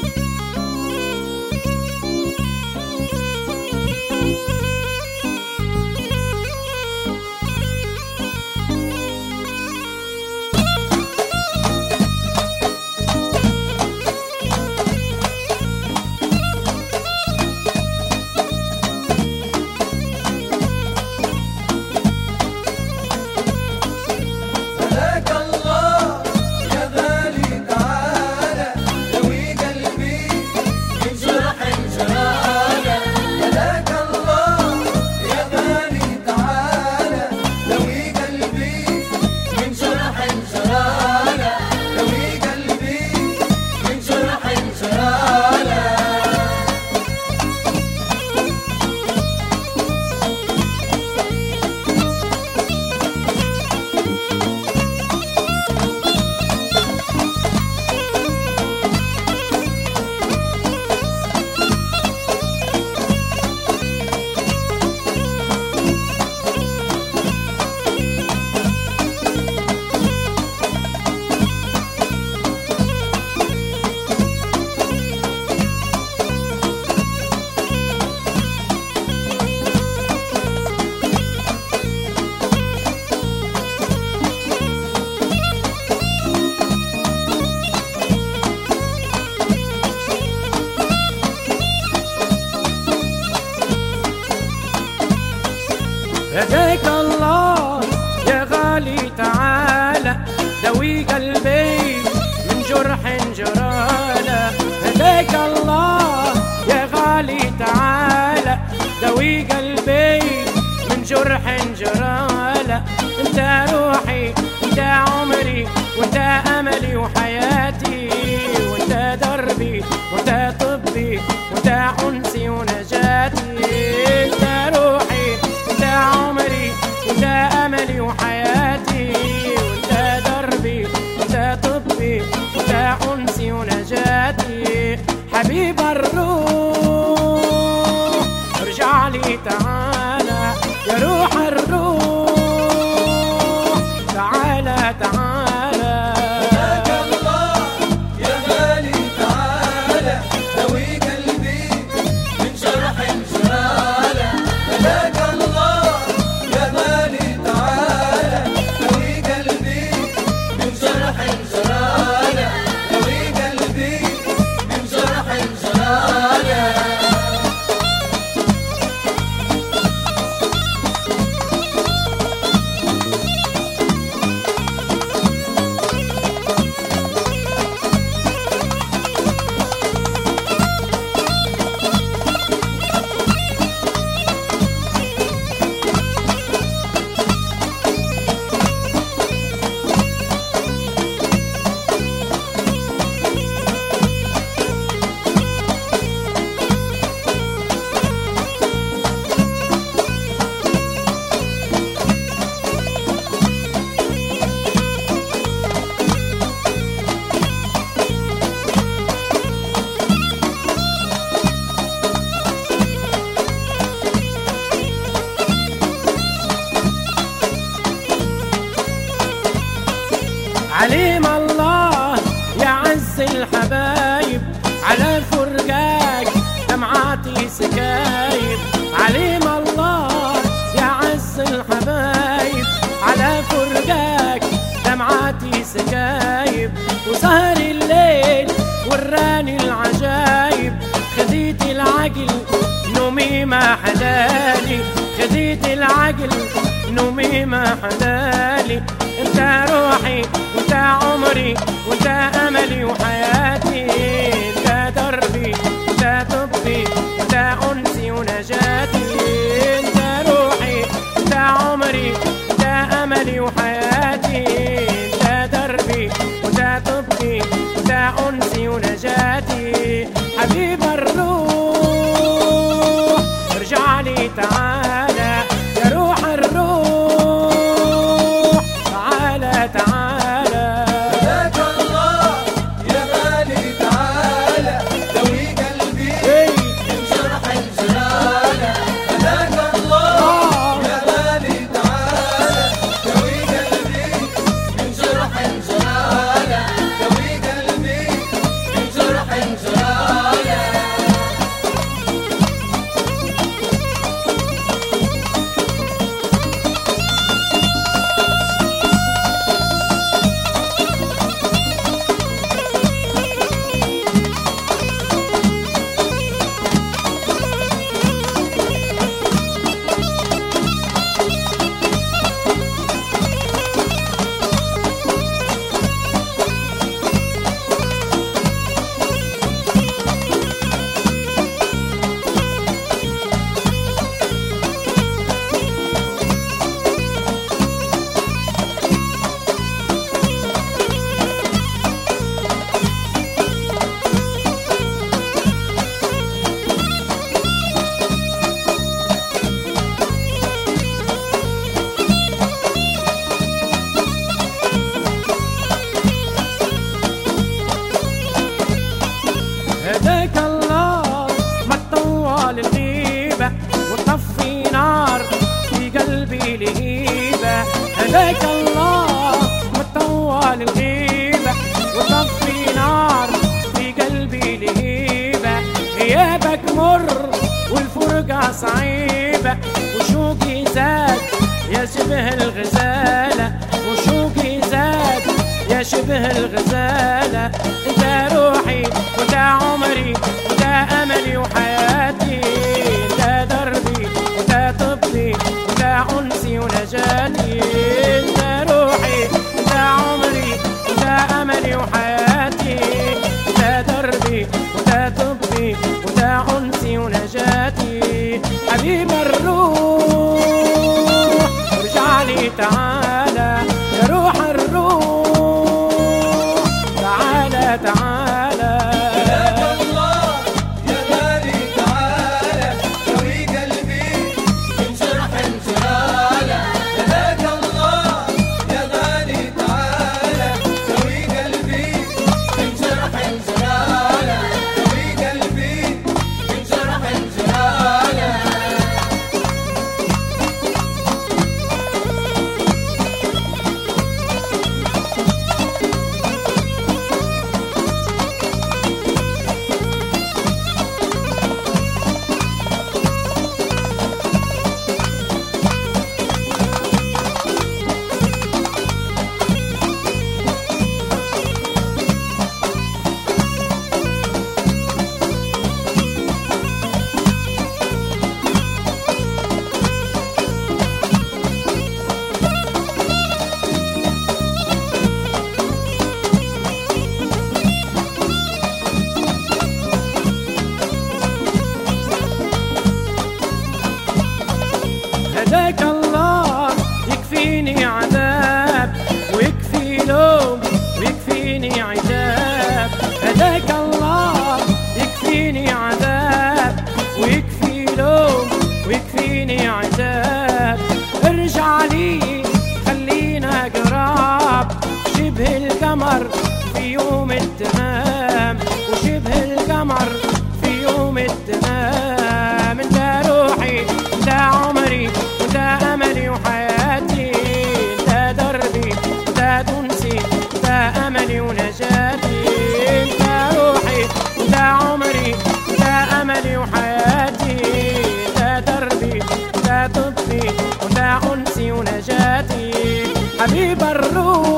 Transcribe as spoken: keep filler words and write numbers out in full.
هداك الله يا غالي تعالى دوي قلبي من جرح جراله. هداك الله يا غالي تعالى دوي قلبي من جرح جراله. انت روحي انت عمري وانت املي وحياتي وانت دربي وانت طبي وانت انسي ونجاتي. انت روحي انت عمري وانت املي وحياتي وانت دربي وانت طبي وانت انسي ونجاتي. حبيب الروح ارجع لي تعالى يا روح الروح تعالى تعالى. هداك الله يا غالي تعالى دوي قلبي من جرح جراله. هداك الله يا غالي تعالى دوي قلبي من جرح جراله. دوي قلبي من جرح جراله. عليم الله يا عز الحبايب على فرقاك دمعاتي سكايب. عليم الله يا عز الحبايب على فرقاك دمعاتي سكايب. وسهر الليل وراني العجايب خذيت العقل نومي ما حلالي. خذيت العقل نومي ما حلالي. انت روحي وانت عمري وانت املي وحياتي. انت دربي وانت طبي وانت انسي ونجاتي. انت روحي وانت عمري وانت املي وحياتي. انت دربي وانت طبي وانت انسي ونجاتي. حبيب الروح ارجع لي تعالى يا روح الروح تعالى تعالى. هداك الله يا غالي تعالى دوي قلبي من جرح جراله. هداك الله يا غالي تعالى دوي قلبي من جرح جراله. دوي قلبي من جرح جراله. هداك الله وطول الغيبة وطفي نار في قلبي لهيبة. غيابك مر والفرقة صعيبة وشوقي زاد يا شبه الغزالة، وشوقي زاد يا شبه الغزالة. انت روحي وانت عمري وانت املي وحياتي، انت دربي وانت طبي وانت انسي ونجاتي. انت روحي وانت عمري وانت املي وحياتي، انت دربي وانت طبي وانت انسي ونجاتي. حبيب الروح ارجع لي تعالى يا روح الروح، تعالى تعالى. هداك الله يا غالي تعالى دوي قلبي انشرح انشراله. هداك الله يا غالي تعالى دوي قلبي انشرح انشراله، دوي قلبي انشرح انشراله. هداك الله يكفيني عذاب ويكفي لوم ويكفيني عتاب. هداك الله يكفيني عذاب ويكفي لوم ويكفيني عتاب. ارجع لي خلينا قراب شبه القمر في يوم التمام، وشبه القمر في يوم التمام. انت روحي انت عمري وانت املي وحياتي، انت دربي انت تنسي انت املي ونجاتي. انت روحي انت عمري انت املي وحياتي، انت دربي انت طبي وانت انسي ونجاتي. حبيب الروح